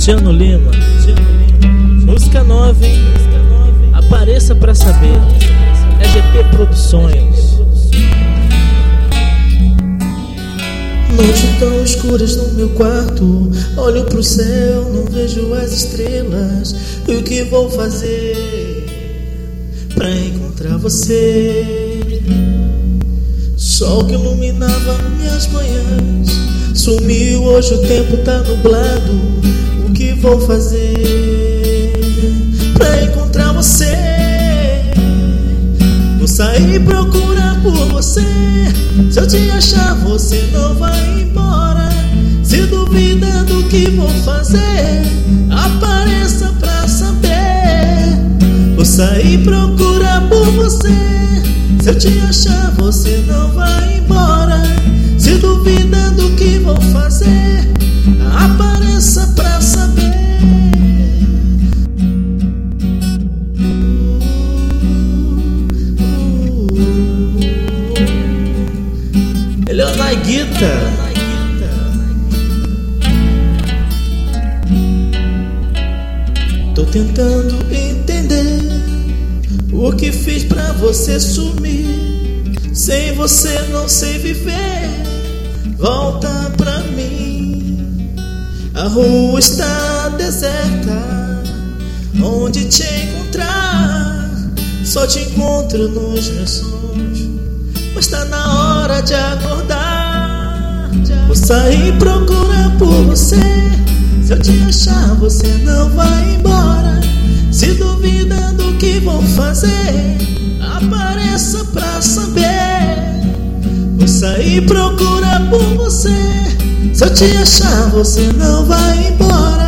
Tiano Lima, música nova, hein? Apareça pra saber. É GP Produções. Noites tão escuras no meu quarto, olho pro céu, não vejo as estrelas. E o que vou fazer pra encontrar você? Sol que iluminava minhas manhãs sumiu, hoje o tempo tá nublado. O que vou fazer pra encontrar você? Vou sair procurar por você. Se eu te achar, você não vai embora. Se duvida do que vou fazer, apareça pra saber. Vou sair procurar por você. Se eu te achar, você não vai embora. Se duvida do que vou fazer, apareça pra saber. Ele é o Naiguita. Tô tentando entender o que fiz pra você sumir. Sem você não sei viver. Volta pra mim. A rua está deserta. Onde te encontrar? Só te encontro nos meus sonhos. Mas tá na hora de acordar. Vou sair procurar por você. Se eu te achar, você não vai embora. Se duvida do que vou fazer, apareça pra saber. Vou sair procurar por você. Se eu te achar, você não vai embora.